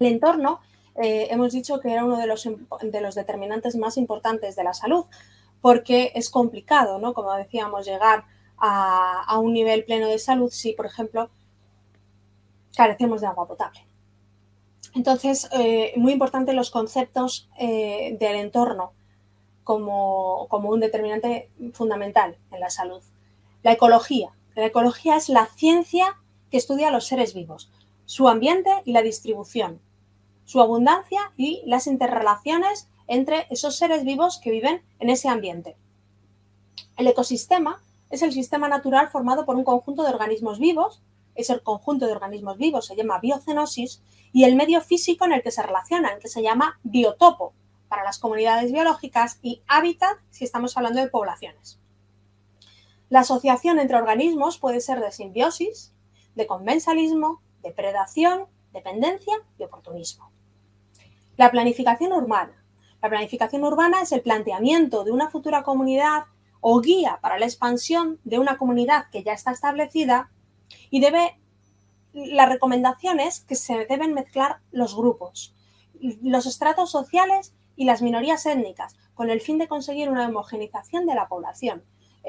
El entorno, hemos dicho que era uno de los determinantes más importantes de la salud, porque es complicado, ¿no? Como decíamos, llegar a un nivel pleno de salud si, por ejemplo, carecemos de agua potable. Entonces, muy importante los conceptos del entorno como un determinante fundamental en la salud. La ecología. La ecología es la ciencia que estudia a los seres vivos, su ambiente y la distribución, su abundancia y las interrelaciones entre esos seres vivos que viven en ese ambiente. El ecosistema es el sistema natural formado por un conjunto de organismos vivos, ese conjunto de organismos vivos se llama biocenosis, y el medio físico en el que se relacionan, que se llama biotopo para las comunidades biológicas y hábitat si estamos hablando de poblaciones. La asociación entre organismos puede ser de simbiosis, de comensalismo, de predación, dependencia y oportunismo. La planificación urbana. La planificación urbana es el planteamiento de una futura comunidad o guía para la expansión de una comunidad que ya está establecida y la recomendación es que se deben mezclar los grupos, los estratos sociales y las minorías étnicas con el fin de conseguir una homogeneización de la población.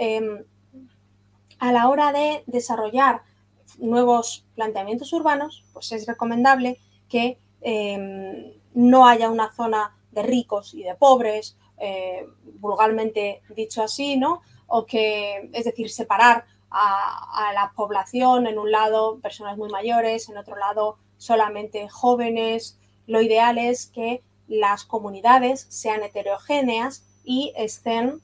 A la hora de desarrollar nuevos planteamientos urbanos, pues es recomendable que no haya una zona de ricos y de pobres, vulgarmente dicho así, ¿no? O que, es decir, separar a la población, en un lado personas muy mayores, en otro lado solamente jóvenes. Lo ideal es que las comunidades sean heterogéneas y estén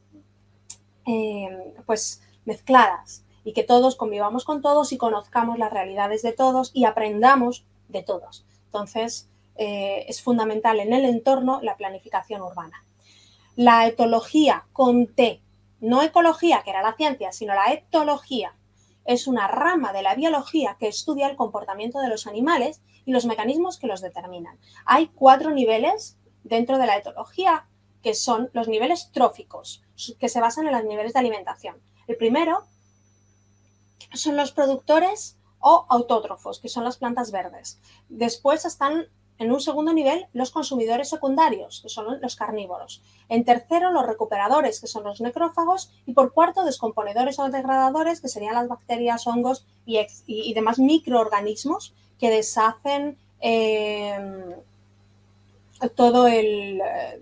pues mezcladas y que todos convivamos con todos y conozcamos las realidades de todos y aprendamos de todos. Entonces, es fundamental en el entorno la planificación urbana. La etología con T, no ecología, que era la ciencia, sino la etología, es una rama de la biología que estudia el comportamiento de los animales y los mecanismos que los determinan. Hay 4 niveles dentro de la etología, que son los niveles tróficos, que se basan en los niveles de alimentación. El primero son los productores o autótrofos, que son las plantas verdes. Después están, en un segundo nivel, los consumidores secundarios, que son los carnívoros. En tercero, los recuperadores, que son los necrófagos. Y por cuarto, descomponedores o degradadores, que serían las bacterias, hongos y demás microorganismos que deshacen todo el...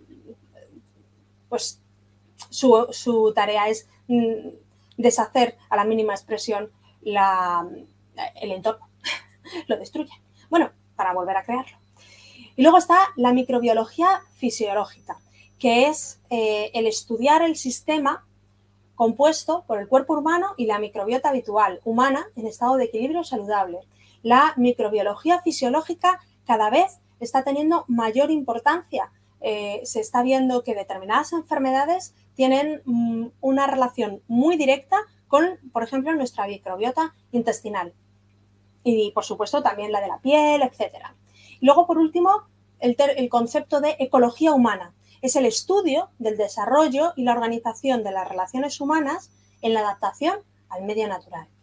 pues su tarea es deshacer a la mínima expresión el entorno, lo destruye. Bueno, para volver a crearlo. Y luego está la microbiología fisiológica, que es el estudiar el sistema compuesto por el cuerpo humano y la microbiota habitual humana en estado de equilibrio saludable. La microbiología fisiológica cada vez está teniendo mayor importancia. Se está viendo que determinadas enfermedades tienen una relación muy directa con, por ejemplo, nuestra microbiota intestinal y, por supuesto, también la de la piel, etc. Y luego, por último, el concepto de ecología humana. Es el estudio del desarrollo y la organización de las relaciones humanas en la adaptación al medio natural.